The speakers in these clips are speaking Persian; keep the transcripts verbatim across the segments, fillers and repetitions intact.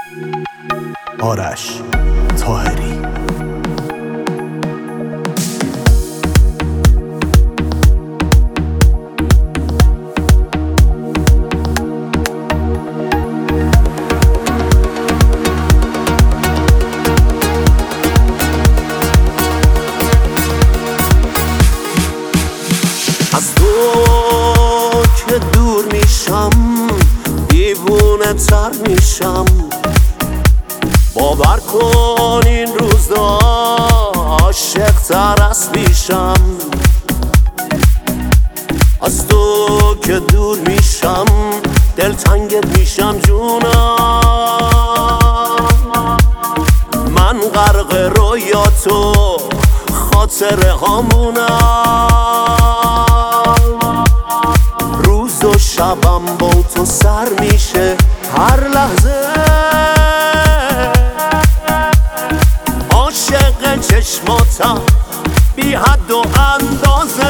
آرش طاهری. از تو که دور میشم دیوونه تر میشم، باور کن این روزا عاشق تر از پیشم. از تو که دور میشم دلتنگت میشم جونم، من غرق رویاتو خاطره هامونم. روز و شبم با تو سر میشه هر لحظه، عاشق چشماتم بی حد و اندازه.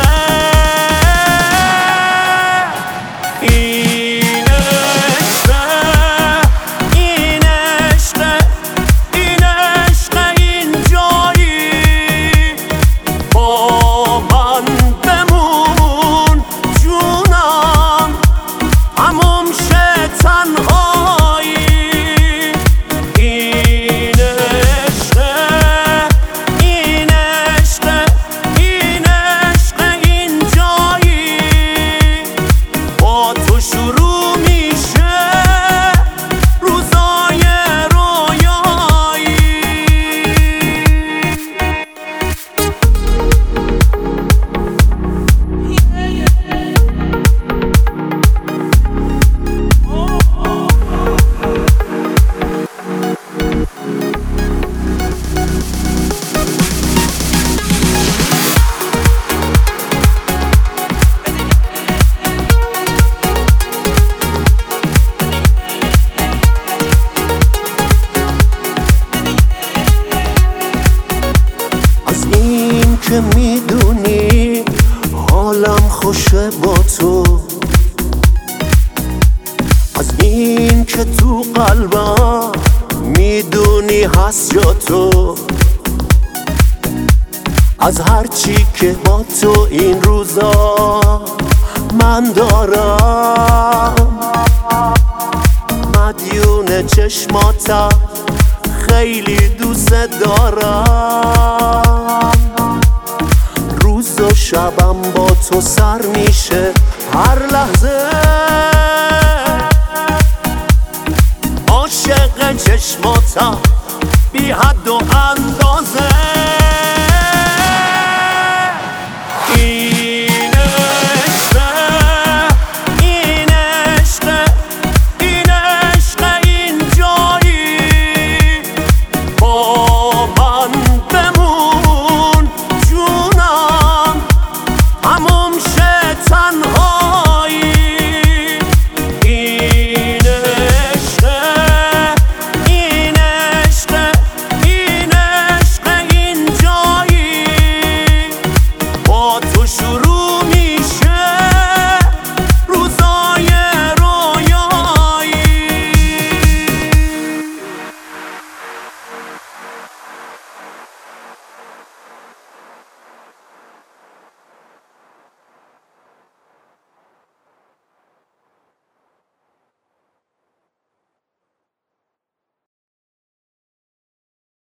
این عشقه این عشقه این عشقه این جایی با من بمون جونم، تموم شه تنهایی. این عشقه این عشقه این عشقه این جایی با تو شروع میشه روزای رویایی. از این که میدونی حالم خوشه با تو، از این که تو قلبم میدونی هست جا تو، از هرچی که با تو این روزا من دارم. مدیون چشماتم خیلی دوست دارم، روز و شبم با تو سر میشه هر لحظه، عاشق چشماتم بی حد و اندازه.